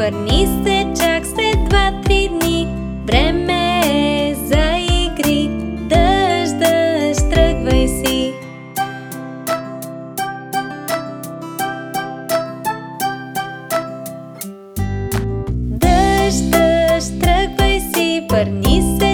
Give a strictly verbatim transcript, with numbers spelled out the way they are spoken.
Върни се чак след два-три дни. Време е за игри. Дъжд, дъжд, тръгвай си. Дъжд, дъжд, тръгвай си. Върни се